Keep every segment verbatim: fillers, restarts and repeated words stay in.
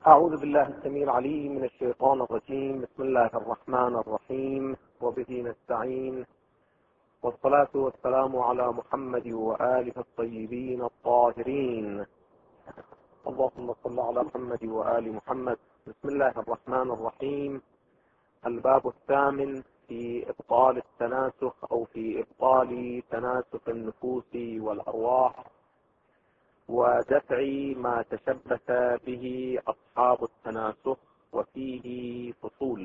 أعوذ بالله السميع العليم من الشيطان الرجيم. بسم الله الرحمن الرحيم، وبه نستعين، والصلاة والسلام على محمد وآله الطيبين الطاهرين. اللهم صل على محمد وآل محمد. بسم الله الرحمن الرحيم. الباب الثامن في إبطال التناسخ أو في إبطال تناسخ النفوس والأرواح ودفع ما تشبث به أصحاب التناسخ، وفيه فصول.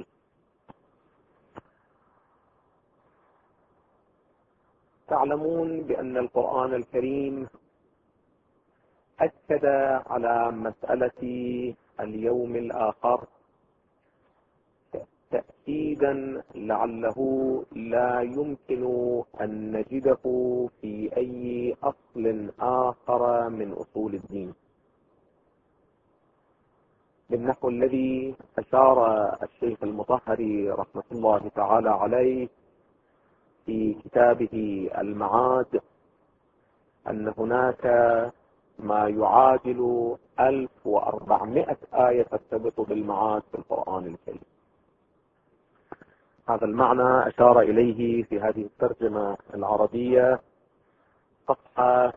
تعلمون بأن القرآن الكريم أكد على مسألة اليوم الآخر تأكيدا لعله لا يمكن أن نجده في أي أصل آخر من أصول الدين، بالنحو الذي أشار الشيخ المطهري رحمة الله تعالى عليه في كتابه المعاد أن هناك ما يعادل ألف وأربعمائة آية ترتبط بالمعاد في القرآن الكريم. هذا المعنى أشار إليه في هذه الترجمة العربية صفحة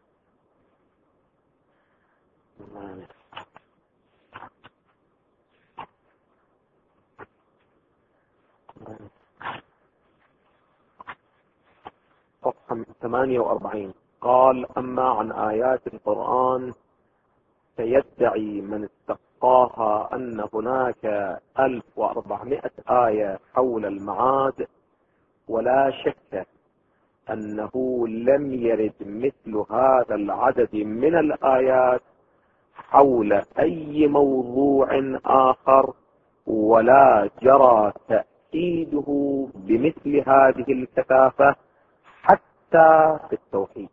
صفحة ثمانية وأربعين. قال: أما عن آيات القرآن سيدعي من استقاها أن هناك ألف وأربعمائة آية حول المعاد، ولا شك أنه لم يرد مثل هذا العدد من الآيات حول أي موضوع آخر، ولا جرى تأكيده بمثل هذه الكثافة حتى في التوحيد.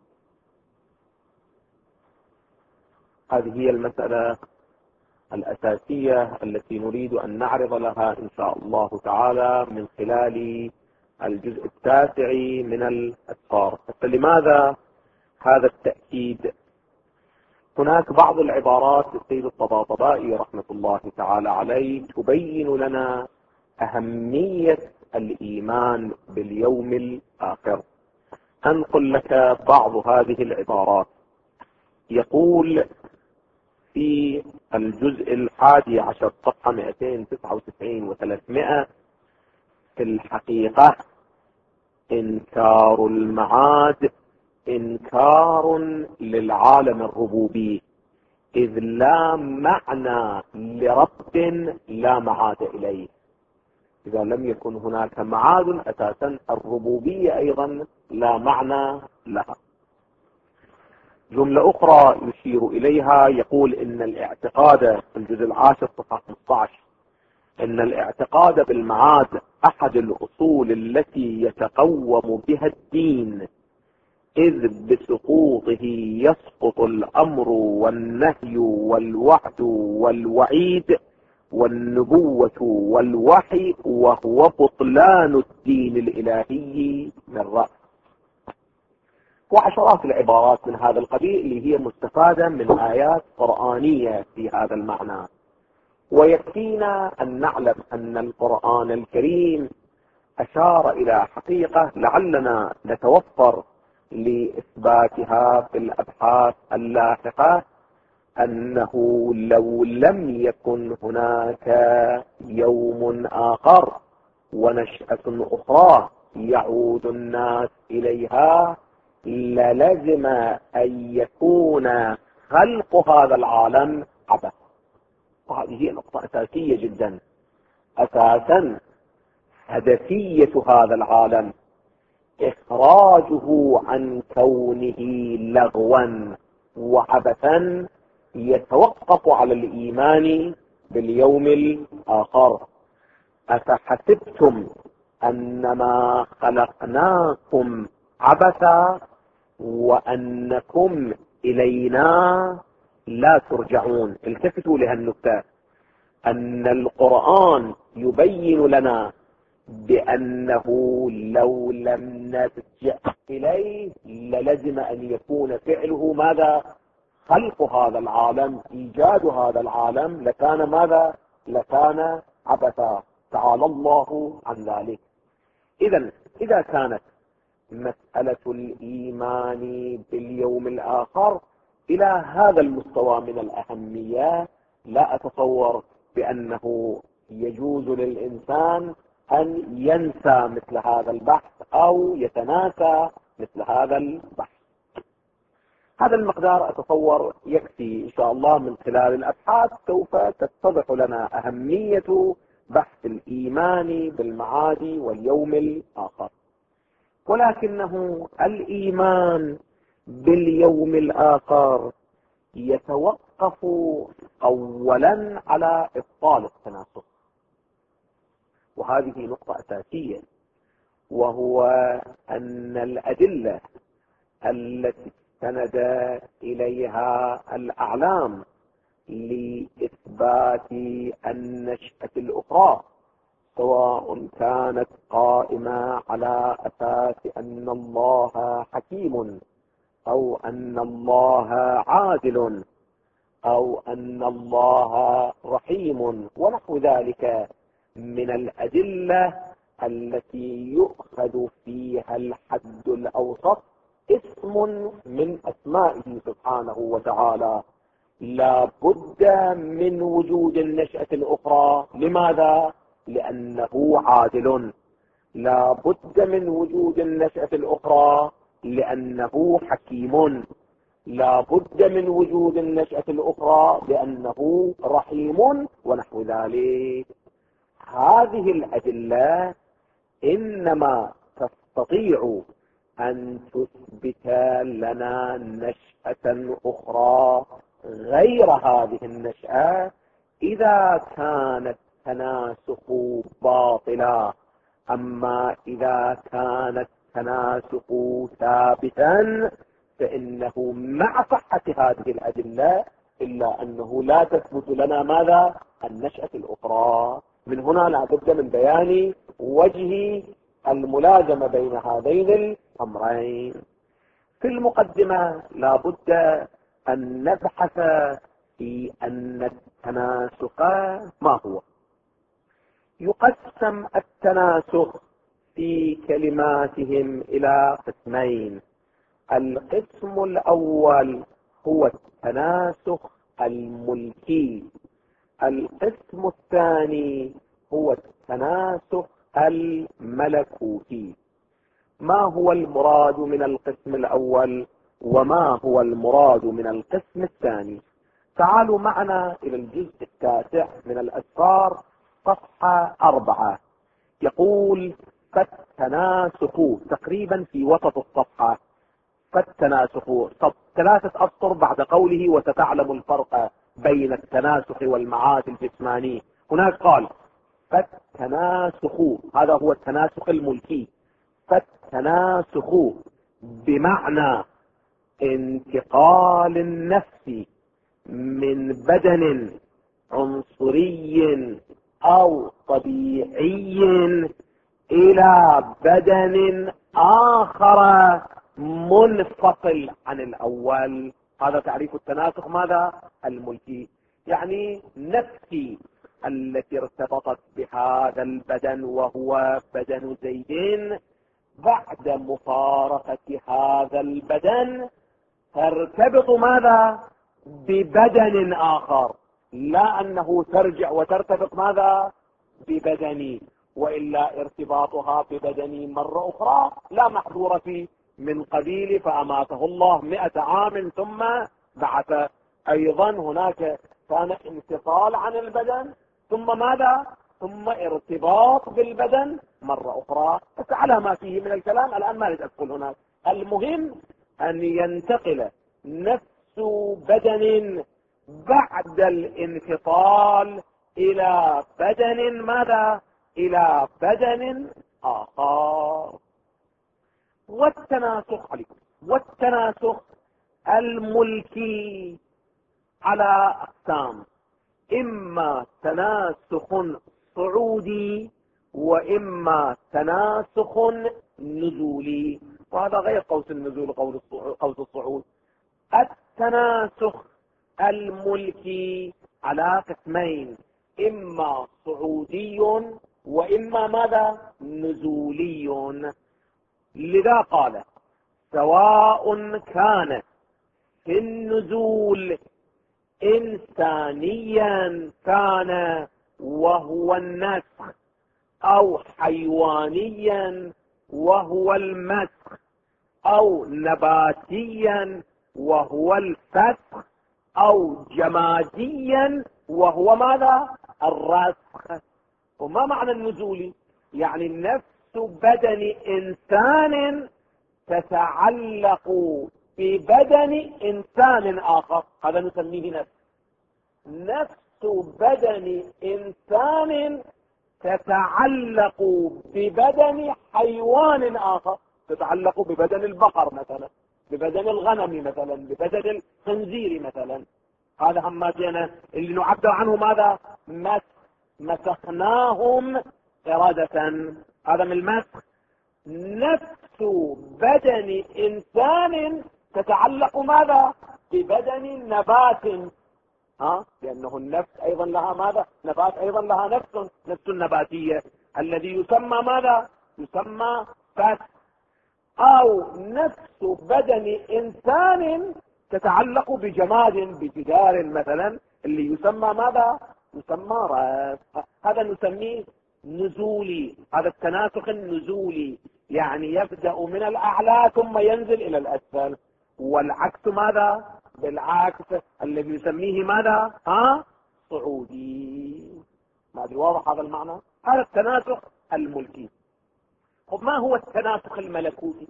هذه هي المسألة الأساسية التي نريد أن نعرض لها إن شاء الله تعالى من خلال الجزء التاسع من الأسفار. فلماذا هذا التأكيد؟ هناك بعض العبارات للسيد الطباطبائي رحمة الله تعالى عليه تبين لنا أهمية الإيمان باليوم الآخر. أنقل لك بعض هذه العبارات. يقول في الجزء الحادي عشر صفحة مئتين وتسعة وتسعين وثلاثمائة: في الحقيقة إنكار المعاد إنكار للعالم الربوبي، إذ لا معنى لرب لا معاد إليه. إذا لم يكن هناك معاد أساسا الربوبية أيضا لا معنى لها. جملة أخرى يشير إليها، يقول إن الاعتقاد في الجزء العاشر صفحة خمسة عشر: إن الاعتقاد بالمعاد أحد الأصول التي يتقوم بها الدين، إذ بسقوطه يسقط الأمر والنهي والوعد والوعيد والنبوة والوحي، وهو بطلان الدين الإلهي من رأس. وعشرات العبارات من هذا القبيل اللي هي مستفادة من آيات قرآنية في هذا المعنى. ويكفينا أن نعلم أن القرآن الكريم أشار إلى حقيقة لعلنا نتوفر لإثباتها في الأبحاث اللاحقة، أنه لو لم يكن هناك يوم آخر ونشأة أخرى يعود الناس إليها، للزم أن يكون خلق هذا العالم عبث. وهذه هي نقطة أساسية جدا. أساسا هدفية هذا العالم إخراجه عن كونه لغوا وعبثا يتوقف على الإيمان باليوم الآخر. أفحسبتم أنما خلقناكم عبثا وأنكم إلينا لا ترجعون. التفتوا لهالنكتة، أن القرآن يبين لنا بأنه لو لم نرجع إليه للزم أن يكون فعله ماذا؟ خلق هذا العالم، إيجاد هذا العالم لكان ماذا؟ لكان عبثا. تعالى الله عن ذلك. إذا إذا كانت مسألة الإيمان باليوم الآخر إلى هذا المستوى من الأهمية، لا أتصور بأنه يجوز للإنسان أن ينسى مثل هذا البحث أو يتناسى مثل هذا البحث. هذا المقدار أتصور يكفي إن شاء الله. من خلال الأبحاث سوف تتضح لنا أهمية بحث الإيمان بالمعاد واليوم الآخر. ولكنه الإيمان باليوم الآخر يتوقف أولا على إبطال التناسخ، وهذه نقطة أساسية، وهو أن الأدلة التي استند إليها الأعلام لإثبات النشأة الأخرى، سواء كانت قائمة على أساس أن الله حكيم أو أن الله عادل أو أن الله رحيم ونحو ذلك من الأدلة التي يؤخذ فيها الحد الأوسط، اسم من أسمائه سبحانه وتعالى، لا بد من وجود النشأة الأخرى. لماذا؟ لأنه عادل. لا بد من وجود النشأة الأخرى لأنه حكيم. لا بد من وجود النشأة الأخرى لأنه رحيم ونحو ذلك. هذه الأدلة إنما تستطيع أن تثبت لنا نشأة أخرى غير هذه النشأة إذا كانت التناسخ باطلا. أما إذا كانت التناسخ ثابتا فإنه مع صحة هذه الأدلة إلا أنه لا تثبت لنا ماذا؟ النشأة الأخرى. من هنا لا بد من بيان وجه الملازمة بين هذين الأمرين. في المقدمة لا بد أن نبحث في أن التناسخ ما هو. يقسم التناسخ في كلماتهم إلى قسمين. القسم الأول هو التناسخ الملكي، القسم الثاني هو التناسخ الملكوتي. ما هو المراد من القسم الأول وما هو المراد من القسم الثاني؟ تعالوا معنا إلى الجزء التاسع من الأسفار، صفحة أربعة. يقول فالتناسخ، تقريبا في وسط الصفحة، فالتناسخ ثلاثة أسطر بعد قوله وستعلم الفرق بين التناسخ والمعاد الجسماني. هناك قال فالتناسخ، هذا هو التناسخ الملكي. فالتناسخ بمعنى انتقال النفس من بدن عنصري أو طبيعي إلى بدن آخر منفصل عن الأول. هذا تعريف التناسخ ماذا؟ الملكي. يعني نفسي التي ارتبطت بهذا البدن وهو بدن زيد، بعد مفارقة هذا البدن ترتبط ماذا؟ ببدن آخر، لا أنه ترجع وترتبط ماذا؟ ببدني، وإلا ارتباطها ببدني مرة أخرى لا محظور فيه، من قبيل فأماته الله مئة عام ثم بعث. أيضا هناك كان انفصال عن البدن ثم ماذا؟ ثم ارتباط بالبدن مرة أخرى. بس على ما فيه من الكلام الآن ما ندخل هناك. المهم أن ينتقل نفس بدن بعد الانفصال إلى بدن ماذا؟ إلى بدن آخر. والتناسخ عليكم والتناسخ الملكي على أقسام، إما تناسخ صعودي وإما تناسخ نزولي، وهذا غير قوس النزول قوس الصعود. التناسخ الملكي على قسمين، إما صعودي وإما ماذا؟ نزولي. لذا قال سواء كان في النزول إنسانيا كان وهو النسخ، أو حيوانيا وهو المسخ، أو نباتيا وهو الفسخ، أو جماديا وهو ماذا؟ الرسخ. وما معنى النزولي؟ يعني نفس بدن إنسان تتعلق ببدن إنسان آخر، هذا نسميه نفس. نفس بدن إنسان تتعلق ببدن حيوان آخر، تتعلق ببدن البقر مثلا، ببدن الغنم مثلا، ببدن الخنزير مثلا. هذا هماتنا اللي نعبر عنه ماذا؟ مسخ. مسخناهم إرادة، هذا من المسخ. نفس بدن إنسان تتعلق ماذا؟ ببدن نبات، ها؟ لأنه النفس أيضا لها ماذا؟ نبات أيضا لها نفس، نفس النباتية الذي يسمى ماذا؟ يسمى فسخ. أو نفس بدن إنسان تتعلق بجماد، بجدار مثلا، اللي يسمى ماذا؟ يسمى رسخ. هذا نسميه نزولي، هذا التناسخ النزولي، يعني يبدأ من الأعلى ثم ينزل إلى الأسفل. والعكس ماذا؟ بالعكس الذي يسميه ماذا؟ ها؟ صعودي. ما أدري واضح هذا المعنى؟ هذا التناسخ الملكي. طب ما هو التناسخ الملكوتي؟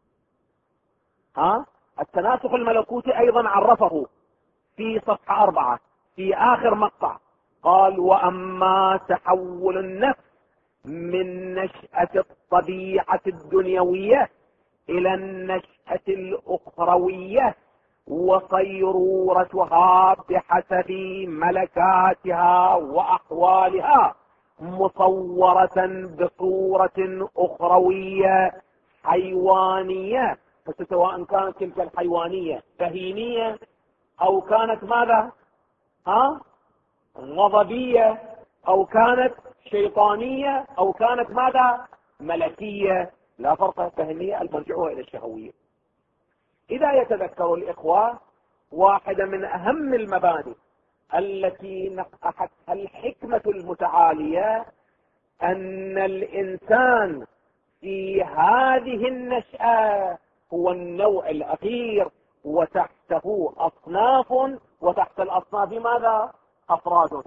ها؟ التناسخ الملكوتي أيضا عرفه في صفحة أربعة في آخر مقطع، قال وأما تحول النفس من نشأة الطبيعة الدنيوية إلى النشأة الأخروية وصيرورتها بحسب ملكاتها وأحوالها مصورة بصورة أخروية حيوانية، سواء كانت تلك الحيوانية بهيمية أو كانت ماذا؟ ها؟ غضبية، أو كانت شيطانية، أو كانت ماذا؟ ملكية، لا فرق. بهيمية المرجعها إلى الشهوية. إذا يتذكر الإخوة واحدة من أهم المبادئ التي نقحتها الحكمة المتعالية، أن الإنسان في هذه النشأة هو النوع الأخير، وتحته أصناف، وتحت الأصناف ماذا؟ أفراد.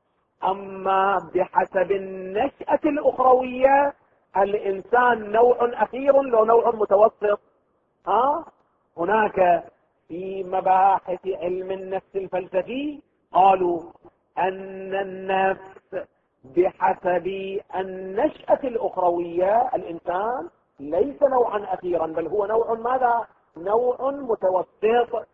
أما بحسب النشأة الأخروية الإنسان نوع أخير لو نوع متوسط. ها؟ هناك في مباحث علم النفس الفلسفي قالوا أن النفس بحسب النشأة الأخروية الإنسان ليس نوعا أخيرا، بل هو نوع ماذا؟ نوع متوسط،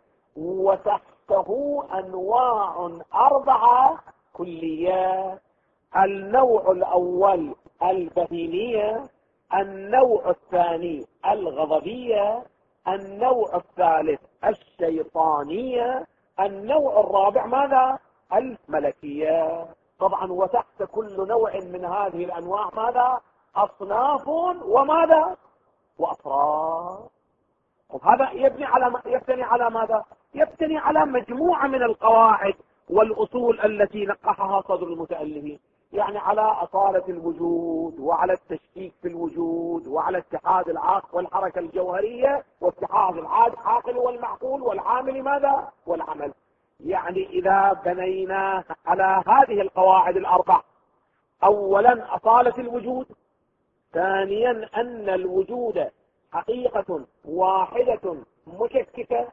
وتحته أنواع أربعة كلية. النوع الأول البهيمية، النوع الثاني الغضبية، النوع الثالث الشيطانية، النوع الرابع ماذا؟ الملكية. طبعا وتحت كل نوع من هذه الأنواع ماذا؟ أصناف وماذا؟ وأفراد. هذا يبني على يبتني على ماذا؟ يبتني على مجموعة من القواعد والأصول التي نقحها صدر المتألفين، يعني على أصالة الوجود، وعلى التشكيك في الوجود، وعلى اتحاد العقل والحركة الجوهرية، واتحاد العاقل والمعقول والعامل ماذا؟ والعمل. يعني إذا بنينا على هذه القواعد الأربع، أولا أصالة الوجود، ثانيا أن الوجود حقيقة واحدة مشككة،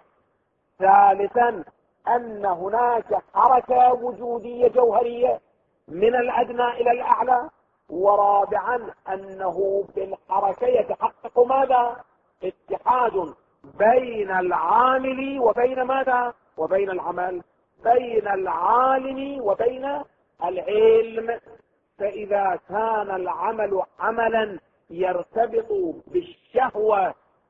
ثالثا أن هناك حركة وجودية جوهرية من الأدنى إلى الأعلى، ورابعا أنه بالحركة يتحقق ماذا؟ اتحاد بين العامل وبين ماذا؟ وبين العمل، بين العالم وبين العلم. فإذا كان العمل عملا يرتبط بالشهوة،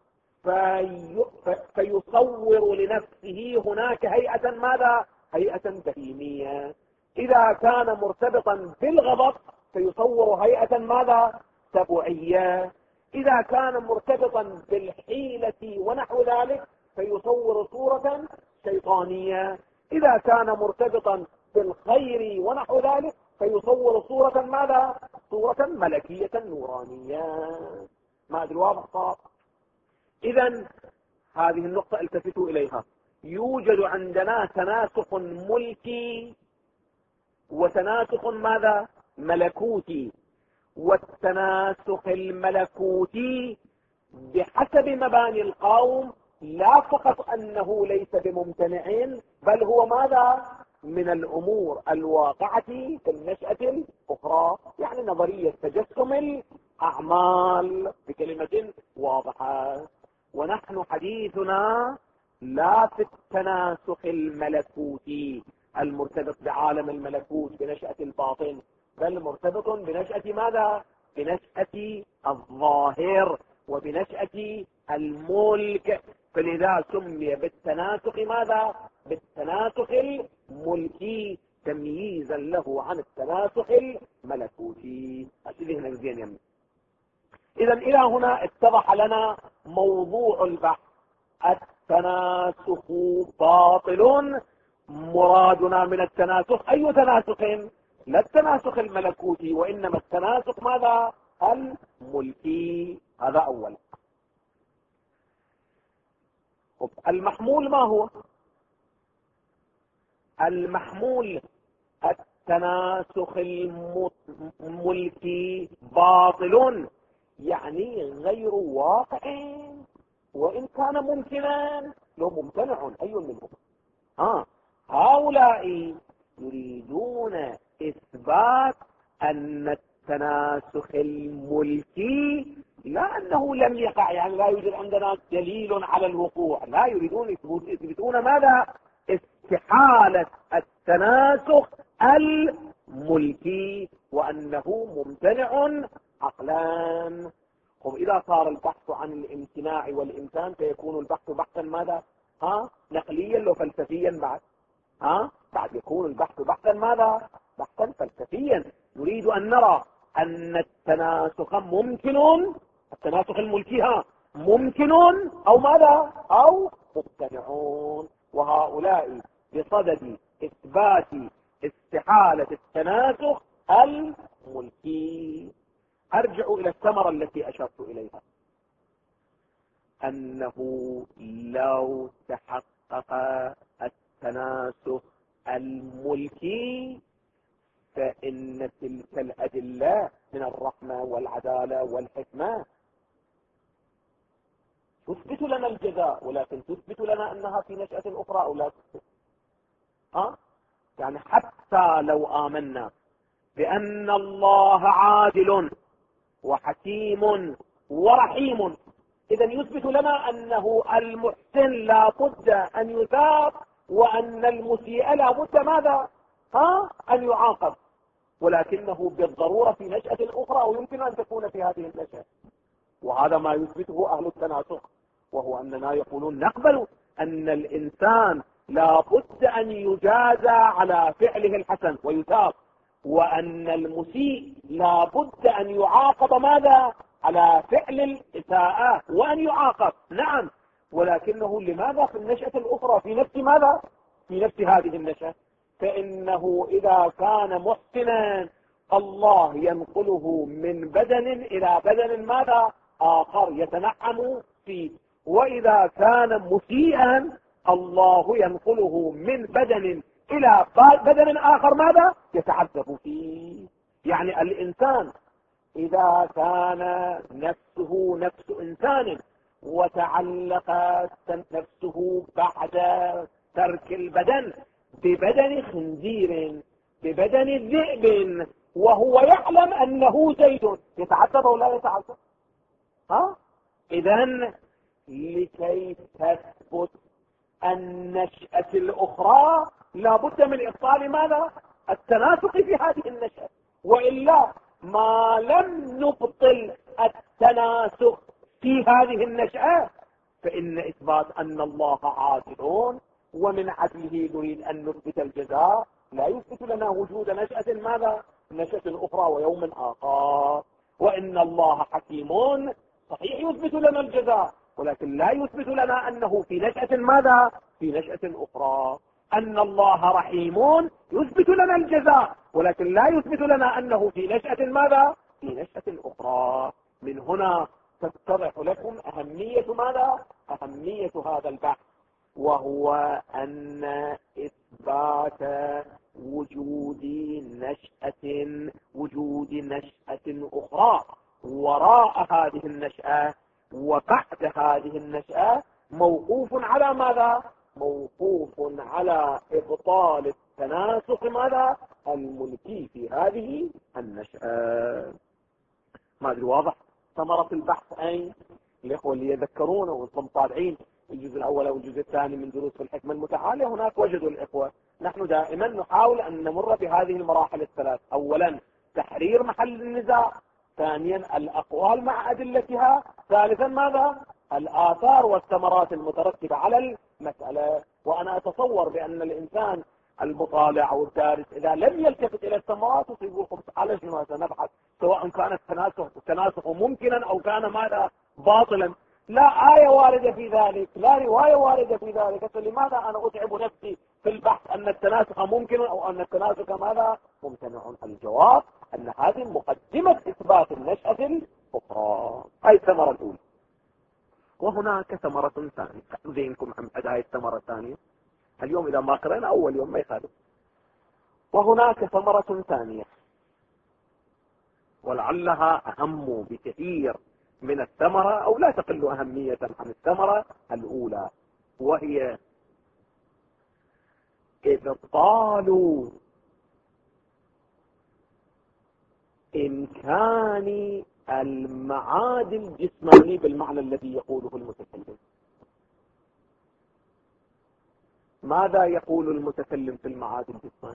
في... فيصور لنفسه هناك هيئة ماذا؟ هيئة بهيمية. إذا كان مرتبطا بالغضب فيصور هيئة ماذا؟ سبوعية. إذا كان مرتبطا بالحيلة ونحو ذلك فيصور صورة شيطانية. إذا كان مرتبطا بالخير ونحو ذلك فيصور صورة ماذا؟ صورة ملكية نورانية. ما أدري واضح صار؟ إذن هذه النقطة التفتوا إليها. يوجد عندنا تناسق ملكي وتناسق ماذا؟ ملكوتي. والتناسق الملكوتي بحسب مباني القوم لا فقط أنه ليس بممتنع، بل هو ماذا؟ من الأمور الواقعة في النشأة الأخرى، يعني نظرية تجسم الأعمال بكلمة واضحة. ونحن حديثنا لا في التناسق الملكوتي المرتبط بعالم الملكوت بنشأة الباطن، بل مرتبط بنشأة ماذا؟ بنشأة الظاهر وبنشأة الملك. فلذا سمي بالتناسق ماذا؟ بالتناسق الملكي تمييزا له عن التناسق الملكوتي. أسئله هنا زين يمي. إذا إلى هنا اتضح لنا موضوع البحث. التناسق باطل. مرادنا من التناسق أي تناسق؟ لا التناسق الملكوتي، وإنما التناسق ماذا؟ الملكي. هذا أول. المحمول ما هو؟ المحمول التناسق الملكي باطل، يعني غير واقع، وإن كان ممكنا لو ممتنع أي منهم. ها هؤلاء يريدون إثبات أن التناسخ الملكي لا أنه لم يقع، يعني لا يوجد عندنا دليل على الوقوع، لا، يريدون يثبتون ماذا؟ استحالة التناسخ الملكي وأنه ممتنع عقلا. وإذا صار البحث عن الامتناع والإمكان فيكون البحث بحثا ماذا؟ ها نقليا لو فلسفيا بعد. ها بعد يكون البحث بحثا ماذا؟ بحثا فلسفيا. نريد أن نرى أن التناسخ ممكن، التناسخ الملكي ها ممكن أو ماذا؟ أو ممتنعون. وهؤلاء بصدد إثبات استحالة التناسخ الملكي. أرجع إلى الثمرة التي أشرت إليها، أنه لو تحقق التناسخ الملكي فإن تلك الأدلة من الرحمة والعدالة والحكمة تثبت لنا الجزاء، ولكن تثبت لنا أنها في نشأة أخرى أو لا تثبت. أه؟ يعني حتى لو آمنا بأن الله عادل وحكيم ورحيم، إذا يثبت لنا أنه المحسن لا بد أن يثاب، وأن المسيء لا بد ماذا؟ ها؟ أن يعاقب، ولكنه بالضرورة في نشأة أخرى أو يمكن أن تكون في هذه النشأة. وهذا ما يثبته أهل التناسق، وهو أننا يقولون نقبل أن الإنسان لا بد أن يجازى على فعله الحسن ويثاب، وأن المسيء لا بد أن يعاقب ماذا؟ على فعل الإساءة وأن يعاقب. نعم، ولكنه لماذا في النشأة الأخرى في نفس ماذا؟ في نفس هذه النشأة. فإنه إذا كان محسنا الله ينقله من بدن إلى بدن ماذا؟ آخر يتنعم فيه. وإذا كان مسيئا الله ينقله من بدن إلى بدن آخر ماذا؟ يتعذب فيه. يعني الإنسان إذا كان نفسه نفس إنسان وتعلقت نفسه بعد ترك البدن ببدن خنزير ببدن ذئب وهو يعلم أنه زيد، يتعذب أو لا يتعذب؟ ها؟ إذن لكي تثبت النشأة الأخرى لابد من إبطال ماذا؟ التناسق في هذه النشأة، وإلا ما لم نبطل التناسق في هذه النشأة فإن إثبات أن الله عادل ومن عدله نريد أن نثبت الجزاء لا يثبت لنا وجود نشأة ماذا؟ نشأة أخرى ويوم آخر. وإن الله حكيم صحيح يثبت لنا الجزاء، ولكن لا يثبت لنا أنه في نشأة ماذا؟ في نشأة أخرى. أن الله رحيم يثبت لنا الجزاء، ولكن لا يثبت لنا أنه في نشأة ماذا؟ في نشأة أخرى. من هنا تتضح لكم أهمية ماذا؟ أهمية هذا البحث، وهو أن إثبات وجود نشأة وجود نشأة أخرى وراء هذه النشأة وبعد هذه النشأة موقوف على ماذا؟ موقوف على إبطال التناسق ماذا؟ الملكي في هذه النشأة. ما أدري واضح؟ ثمرة البحث أين؟ الإخوة اللي يذكرون وانتم طالعين الجزء الأول أو الجزء الثاني من دروس الحكمة المتعالية هناك وجدوا الإخوة. نحن دائما نحاول أن نمر بهذه المراحل الثلاث: أولا تحرير محل النزاع، ثانيا الأقوال مع أدلتها، ثالثا ماذا؟ الآثار والثمرات المترتبة على المسألة. وأنا أتصور بأن الإنسان المطالع أو الدارس إذا لم يلتفت إلى الثمرات يقول على شنو سنبحث، سواء كان التناسخ التناسخ ممكنا أو كان ماذا؟ باطلا. لا آية واردة في ذلك، لا رواية واردة في ذلك، فلماذا أنا أتعب نفسي في البحث أن التناسخ ممكن أو أن التناسخ ماذا؟ ممتنع؟ الجواب أن هذه مقدمة إثبات النشأة الأخرى. هذه الثمرة الأولى. وهناك ثمرة ثانية، ذهنكم عن هذه الثمرة الثانية اليوم إذا ما قرأنا أول يوم ما يخالف. وهناك ثمرة ثانية ولعلها أهم بكثير من الثمرة أو لا تقل أهمية عن الثمرة الأولى، وهي إبطال إمكان المعاد الجسماني بالمعنى الذي يقوله المتكلم. ماذا يقول المتكلم في المعاد الجسماني؟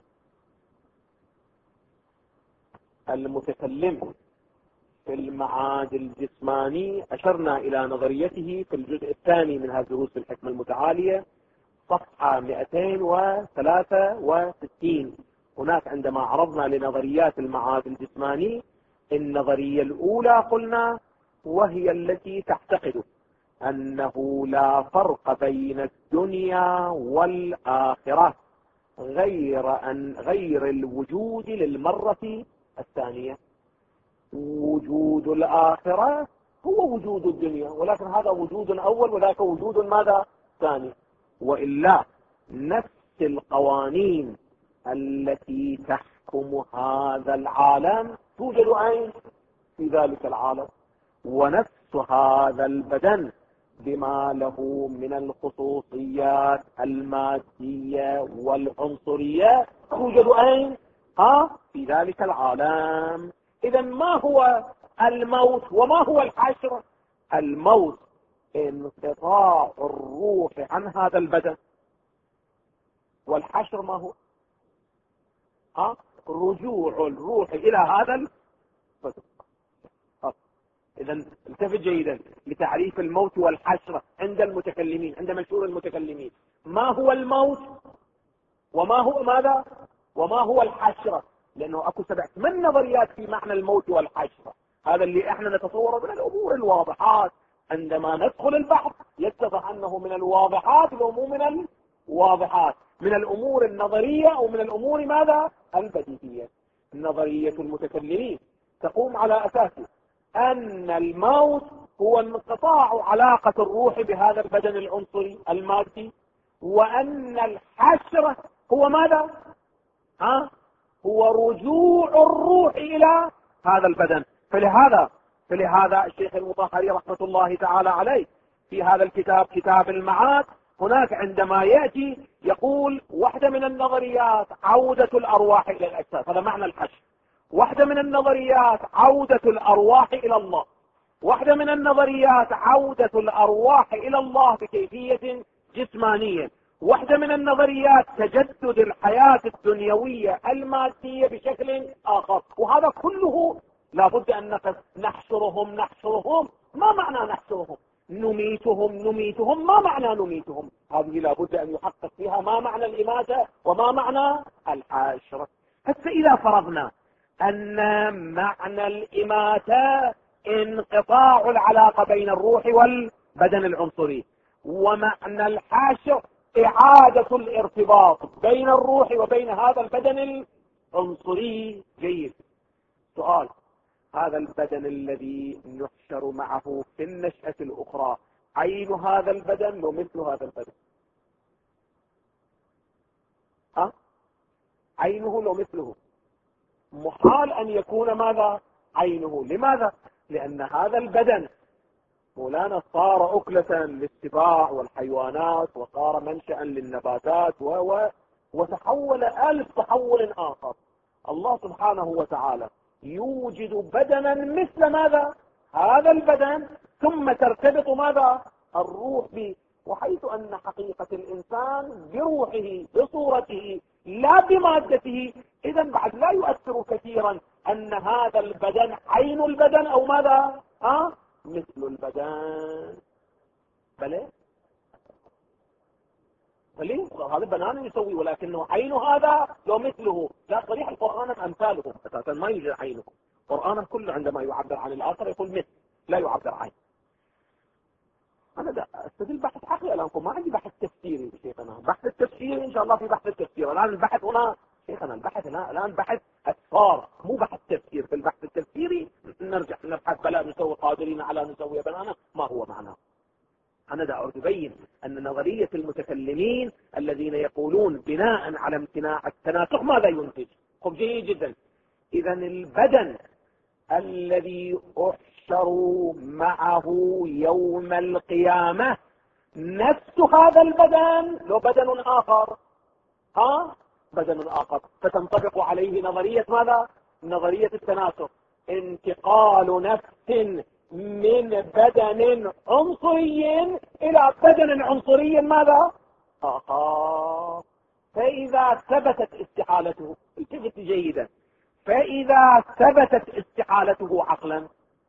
المتكلم في المعاد الجسماني أشرنا إلى نظريته في الجزء الثاني من هذه دروس الحكمة المتعالية صفحة مئتين وثلاثة وستين. هناك عندما عرضنا لنظريات المعاد الجسماني النظرية الأولى قلنا وهي التي تعتقد أنه لا فرق بين الدنيا والآخرة غير أن غير الوجود للمرة الثانية. وجود الآخرة هو وجود الدنيا، ولكن هذا وجود أول وذاك وجود ماذا؟ ثاني. وإلا نفس القوانين التي تحكم هذا العالم توجد أين؟ في ذلك العالم. ونفس هذا البدن بما له من الخصوصيات المادية والعنصرية توجد أين؟ ها؟ في ذلك العالم. إذا ما هو الموت وما هو الحشر؟ الموت انقطاع الروح عن هذا البدن، والحشر ما هو؟ ها؟ رجوع الروح إلى هذا البدن. إذا التفت جيدا لتعريف الموت والحشر عند المتكلمين، عند مشهور المتكلمين. ما هو الموت وما هو ماذا وما هو الحشر؟ لأنه أكو سبع ثمان نظريات في معنى الموت والحشر. هذا اللي احنا نتصوره من الأمور الواضحات، عندما ندخل البحث يتضح أنه من الواضحات ومو من الواضحات، من الأمور النظرية أو من الأمور ماذا؟ البديهية. النظرية المتكلمين تقوم على أساسه أن الموت هو انقطاع علاقة الروح بهذا البدن العنصري المادي، وأن الحشر هو ماذا؟ ها؟ هو رجوع الروح إلى هذا البدن. فلهذا فلهذا الشيخ المطهري رحمة الله تعالى عليه في هذا الكتاب كتاب المعاد هناك عندما يأتي يقول واحدة من النظريات عودة الأرواح إلى الأجساد، هذا معنى الحشر. واحدة من النظريات عودة الأرواح إلى الله. واحدة من النظريات عودة الأرواح إلى الله بكيفية جسمانية. واحدة من النظريات تجدد الحياة الدنيوية المادية بشكل آخر. وهذا كله لابد أن نحشرهم نحشرهم ما معنى نحشرهم؟ نميتهم نميتهم ما معنى نميتهم؟ هذه لابد أن يحقق فيها ما معنى الإماتة وما معنى الحشر. حتى إذا فرضنا أن معنى الإماتة انقطاع العلاقة بين الروح والبدن العنصري، ومعنى الحشر إعادة الارتباط بين الروح وبين هذا البدن العنصري. جيد. سؤال: هذا البدن الذي نحشر معه في النشأة الأخرى عين هذا البدن لو مثل هذا البدن؟ ها؟ عينه لو مثله؟ محال أن يكون ماذا؟ عينه. لماذا؟ لأن هذا البدن مولانا صار أكلة للسباع والحيوانات، وصار منشأ للنباتات و و وتحول ألف تحول آخر. الله سبحانه وتعالى يوجد بدنا مثل ماذا؟ هذا البدن، ثم ترتبط ماذا؟ الروح به. وحيث أن حقيقة الإنسان بروحه بصورته لا بمادته، إذا بعد لا يؤثر كثيرا أن هذا البدن عين البدن أو ماذا؟ أه؟ مثل البدن. بلى بلى هذا بنان يسوي، ولكنه عين هذا لو مثله. لا، صريح القرآن أمثالهم أساسا ما يوجد عينه. القرآن كله عندما يعبر عن الآخر يقول مثل، لا يعبر عين. أنا دا أستدل بحث عقلي الآنكم، ما عندي بحث تفسيري شيخنا. بحث التفسير إن شاء الله في بحث التفسير. الآن البحث هنا شيخنا، البحث هنا الآن بحث أسفار، مو بحث تفسير. في البحث التفسيري نرجع نبحث بلا نسوي قادرين على نسوي بنانا، ما هو معناه. أنا دا أبين أن نظرية المتكلمين الذين يقولون بناء على امتناع التناسخ ماذا ينتج؟ خب جيد جدا. إذا البدن الذي أحشر معه يوم القيامة نفس هذا البدن لو بدن آخر، ها؟ بدن آخر، فتنطبق عليه نظرية ماذا؟ نظرية التناسخ. انتقال نفس من بدن عنصري إلى بدن عنصري ماذا؟ آخر. فإذا ثبتت استحالته، التفت جيدا، فإذا ثبتت استحالته عقلا،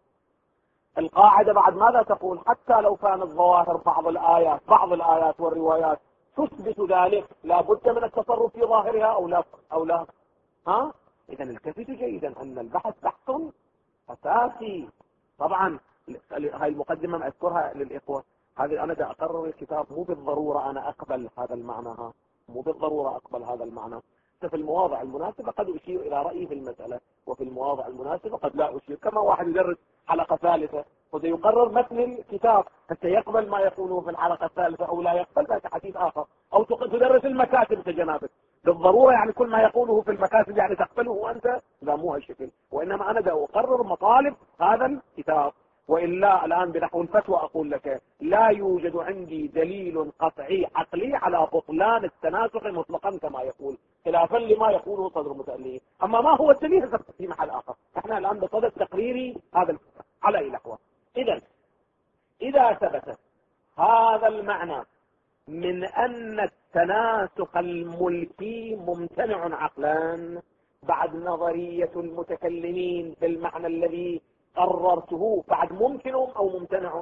القاعدة بعد ماذا تقول؟ حتى لو كان الظواهر بعض الآيات بعض الآيات والروايات تثبت ذلك، لا بد من التصرف في ظاهرها أو لا أو لا ها؟ إذا التفت جيدا أن البحث بحث أساسي. طبعا هاي المقدمة أذكرها للإخوة. هذه أنا دا أقرر الكتاب، مو بالضرورة أنا أقبل هذا المعنى، ها، مو بالضرورة أقبل هذا المعنى. في المواضع المناسبة قد أشير إلى رأيي في المسألة، وفي المواضع المناسبة قد لا أشير. كما واحد يدرس حلقة ثالثة وده يقرر متن الكتاب، حتى يقبل ما يقوله في الحلقة الثالثة أو لا يقبل، ذاك حديث آخر. أو تدرس المكاتب كجنابك بالضرورة، يعني كل ما يقوله في المكاتب يعني تقبله أنت؟ لا، مو هالشكل. وإنما أنا دا أقرر مطالب هذا الكتاب. وإلا الآن بنحو الفتوى أقول لك لا يوجد عندي دليل قطعي عقلي على بطلان التناسخ مطلقا كما يقول، خلافا لما يقوله صدر المتألفين. أما ما هو الدليل في محل آخر. احنا الآن بصدد تقريري هذا الكتاب على أي نحو. إذا إذا ثبت هذا المعنى من أن التناسخ الملكي ممتنع عقلا بعد نظرية المتكلمين بالمعنى الذي قررته، بعد ممكن أو ممتنع؟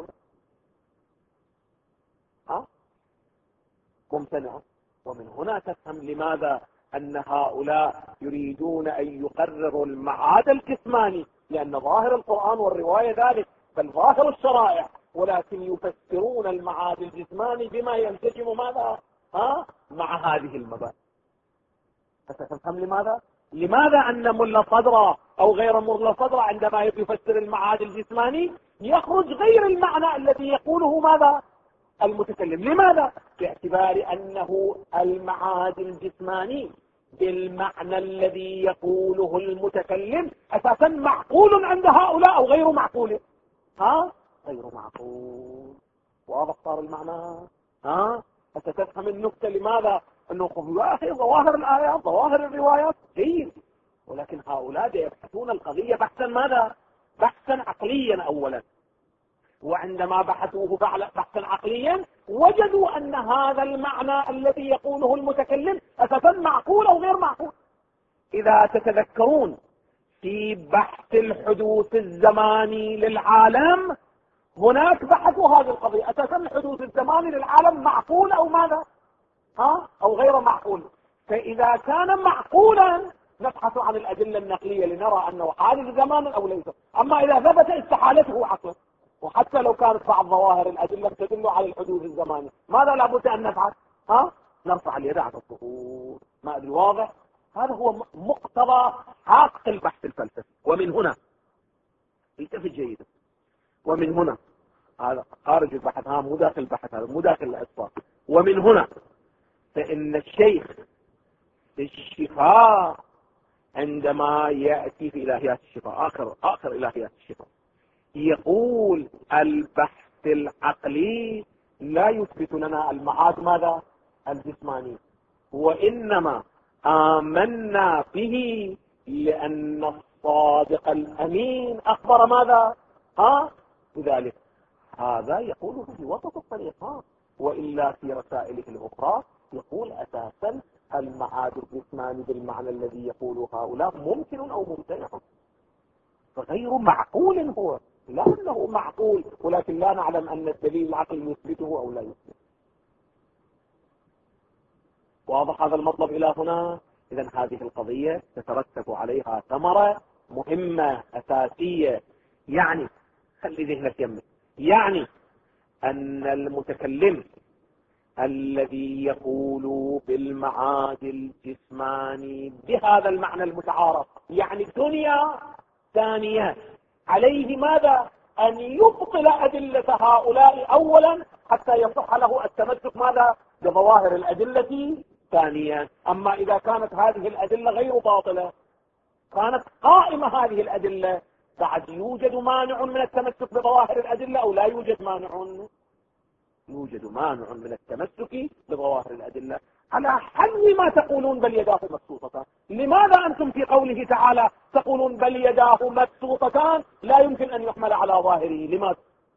ها؟ ممتنع. ومن هنا تفهم لماذا أن هؤلاء يريدون أن يقرروا المعاد الجسماني، لأن ظاهر القرآن والرواية ذلك، بل ظاهر الشرائع، ولكن يفسرون المعاد الجسماني بما ينسجم ماذا؟ ها؟ مع هذه المبادئ. فتفهم لماذا؟ لماذا أن ملا صدرة أو غير ملا صدرة عندما يفسر المعاد الجسماني يخرج غير المعنى الذي يقوله ماذا؟ المتكلم. لماذا؟ باعتبار أنه المعاد الجسماني بالمعنى الذي يقوله المتكلم أساسا معقول عند هؤلاء أو غير معقول؟ ها؟ غير معقول. واضح صار المعنى؟ ها؟ فتفهم النكتة. لماذا؟ أنه يا أخي ظواهر الآيات ظواهر الروايات جيد، ولكن هؤلاء يبحثون القضية بحثا ماذا؟ بحثا عقليا أولا. وعندما بحثوه بحثا عقليا وجدوا أن هذا المعنى الذي يقوله المتكلم أساسا معقول أو غير معقول. إذا تتذكرون في بحث الحدوث الزماني للعالم هناك بحثوا هذه القضية أساسا الحدوث الزماني للعالم معقول أو ماذا ها أو غير معقول. فإذا كان معقولا نبحث عن الأدلة النقلية لنرى أنه حادث زمانا أو ليس. أما إذا ثبت استحالته عقلا، وحتى لو كانت بعض ظواهر الأدلة تدل على الحدوث الزماني، ماذا لابد أن نفعل؟ ها نرفع اليد عن الظهور. ما أدري واضح؟ هذا هو مقتضى حق البحث الفلسفي. ومن هنا التفت جيدا، ومن هنا هذا خارج البحث، ها مو داخل البحث، هذا مو داخل الإصفاء. ومن هنا فإن الشيخ الشفاء عندما يأتي في إلهيات الشفاء آخر آخر إلهيات الشفاء يقول البحث العقلي لا يثبت لنا المعاد ماذا الجسماني، وإنما آمنا به لأن الصادق الأمين أخبر ماذا ها بذلك. هذا يقوله في وسط الطريقة، وإلا في رسائله الأخرى يقول أساسا المعاد الجسماني بالمعنى الذي يقوله هؤلاء ممكن أو ممتنع، فغير معقول هو، لا أنه معقول ولكن لا نعلم أن الدليل العقل يثبته أو لا يثبته. واضح هذا المطلب إلى هنا؟ إذن هذه القضية تترتب عليها ثمرة مهمة أساسية، يعني خلي ذهنك يمه، يعني أن المتكلم الذي يقول بالمعاد الجسماني بهذا المعنى المتعارف، يعني الدنيا ثانية، عليه ماذا أن يبطل أدلة هؤلاء أولا حتى يصح له التمسك ماذا بظواهر الأدلة ثانيا. أما إذا كانت هذه الأدلة غير باطلة، كانت قائمة هذه الأدلة، بعد يوجد مانع من التمسك بظواهر الأدلة أو لا يوجد مانع؟ يوجد مانع من التمسك بظواهر الأدلة على حل ما تقولون بل يداه مبسوطتان. لماذا أنتم في قوله تعالى تقولون بل يداه مبسوطتان لا يمكن أن يحمل على ظاهره؟ لماذا؟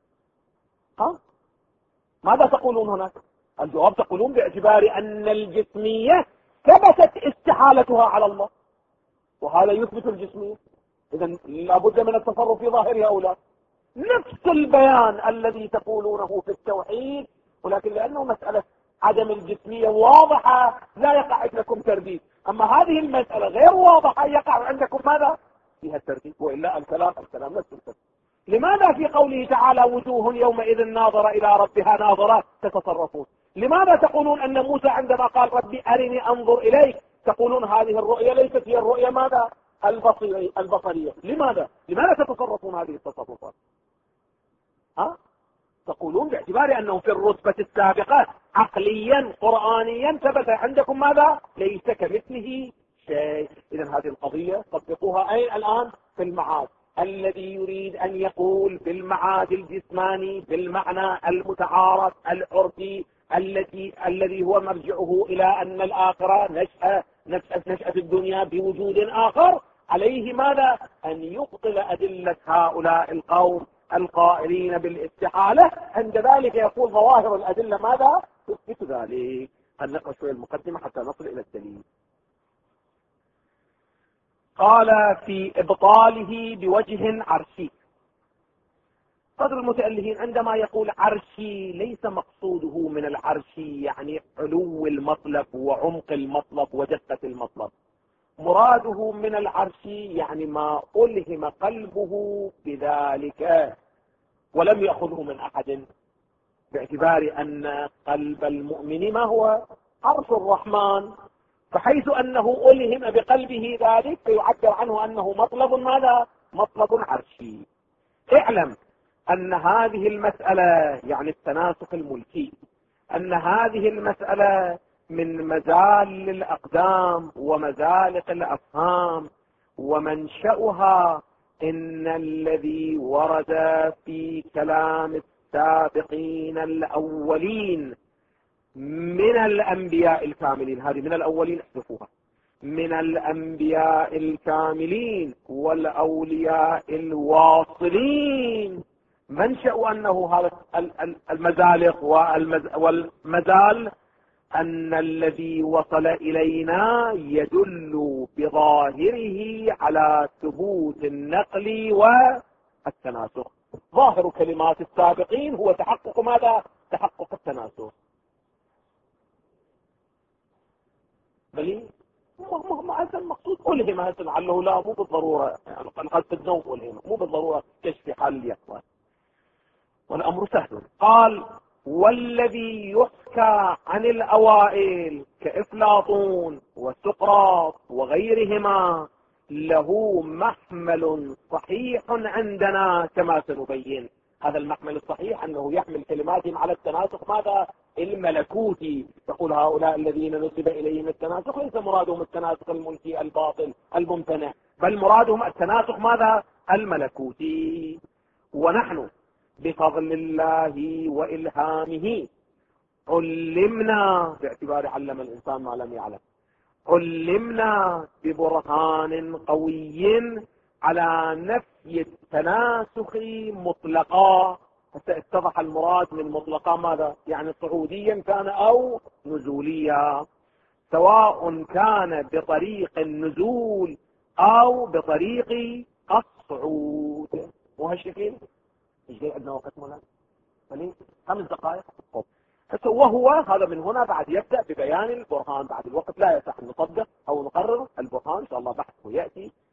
ها؟ ماذا تقولون هناك؟ الجواب تقولون باعتبار أن الجسمية ثبتت استحالتها على الله، وهذا يثبت الجسمية، إذن لابد من التصرف في ظاهرها أو لا. نفس البيان الذي تقولونه في التوحيد، ولكن لأنه مسألة عدم الجسمية واضحة لا يقع عندكم ترديد، أما هذه المسألة غير واضحة يقع عندكم ماذا فيها الترديد، وإلا الكلام الكلام نفس الكلام. لماذا في قوله تعالى وجوه يومئذ ناظرة إلى ربها ناظرة تتصرفون؟ لماذا تقولون أن موسى عندما قال ربي أرني أنظر إليك تقولون هذه الرؤية ليست هي الرؤية ماذا البصرية البصرية؟ لماذا لماذا تتصرفون هذه التصرفات؟ ها؟ تقولون باعتبار أنه في الرتبة السابقة عقليا قرآنيا ثبت عندكم ماذا ليس كمثله شيء. إذن هذه القضية طبقوها أي الآن في المعاد. الذي يريد أن يقول بالمعاد الجسماني بالمعنى المتعارف العرفي الذي الذي هو مرجعه إلى أن الآخرة نشأة نشأة نشأة الدنيا بوجود آخر، عليه ماذا أن يبطل أدلة هؤلاء القوم القائلين بالاستحالة. عند ذلك يقول ظواهر الأدلة ماذا تثبت ذلك. هنقرأ شوية المقدمة حتى نصل إلى الدليل. قال في إبطاله بوجه عرشي. قدر المتألهين عندما يقول عرشي ليس مقصوده من العرشي يعني علو المطلب وعمق المطلب ودقة المطلب، مراده من العرشي يعني ما ألهم قلبه بذلك ولم يأخذه من أحد، باعتبار أن قلب المؤمن ما هو عرش الرحمن، فحيث أنه ألهم بقلبه ذلك فيعبر عنه أنه مطلب ماذا مطلب عرشي. اعلم أن هذه المسألة يعني التناسخ الملكي، أن هذه المسألة من مزال الأقدام ومزالق الأفهام ومنشأها إن الذي ورد في كلام السابقين الأولين من الأنبياء الكاملين، هذه من الأولين احذفوها، من الأنبياء الكاملين والأولياء الواصلين، منشأ أنه هذا المزالق والمزال أن الذي وصل إلينا يدل بظاهره على ثبوت النقل والتناسخ. ظاهر كلمات السابقين هو تحقق ماذا؟ تحقق التناسخ. بلي ما هذا المقصود ألهم هذا لعله لا مو بالضرورة يعني قد تدنو ألهم مو بالضرورة كشف حال اليقظة والأمر سهل. قال والذي يحكى عن الأوائل كأفلاطون وسقراط وغيرهما له محمل صحيح عندنا كما سنبين. هذا المحمل الصحيح أنه يحمل كلماتهم على التناسخ ماذا؟ الملكوتي. يقول هؤلاء الذين نسب إليهم التناسخ ليس مرادهم التناسخ الملكي الباطل الممتنع، بل مرادهم التناسخ ماذا؟ الملكوتي. ونحن بفضل الله وإلهامه علمنا، باعتبار علم الإنسان ما لم يعلم، علمنا ببرهان قوي على نفي التناسخ مطلقا. حتى اتضح المراد من مطلقا ماذا؟ يعني صعوديا كان أو نزوليا، سواء كان بطريق النزول أو بطريق الصعود. وهالشكل ايش جاي عندنا وقت مولانا؟ يعني خمس دقائق. وهو هذا من هنا بعد يبدأ ببيان البرهان. بعد الوقت لا يصح نطبق أو نقرر البرهان، إن شاء الله بحثه يأتي